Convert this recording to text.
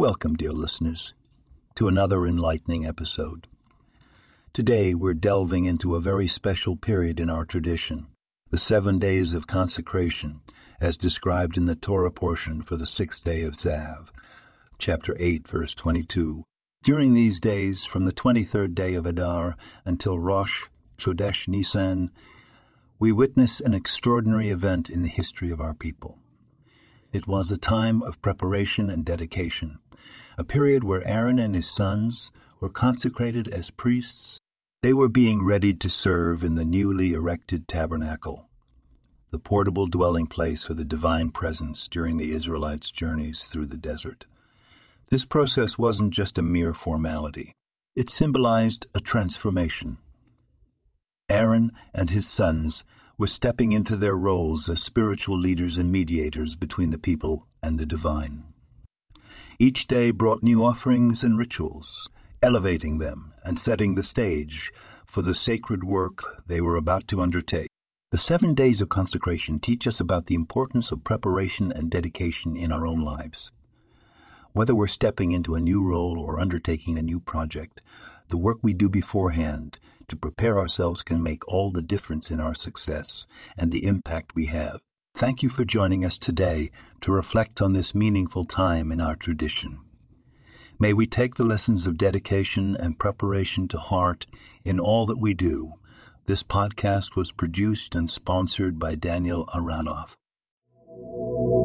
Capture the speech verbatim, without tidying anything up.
Welcome, dear listeners, to another enlightening episode. Today we're delving into a very special period in our tradition, the seven days of consecration, as described in the Torah portion for the sixth day of Zav, chapter eight, verse twenty-two. During these days, from the twenty-third day of Adar until Rosh Chodesh Nisan, we witness an extraordinary event in the history of our people. It was a time of preparation and dedication, a period where Aaron and his sons were consecrated as priests. They were being readied to serve in the newly erected tabernacle, the portable dwelling place for the divine presence during the Israelites' journeys through the desert. This process wasn't just a mere formality. It symbolized a transformation. Aaron and his sons were stepping into their roles as spiritual leaders and mediators between the people and the divine. Each day brought new offerings and rituals, elevating them and setting the stage for the sacred work they were about to undertake. The seven days of consecration teach us about the importance of preparation and dedication in our own lives. Whether we're stepping into a new role or undertaking a new project, the work we do beforehand to prepare ourselves can make all the difference in our success and the impact we have. Thank you for joining us today to reflect on this meaningful time in our tradition. May we take the lessons of dedication and preparation to heart in all that we do. This podcast was produced and sponsored by Daniel Aronoff.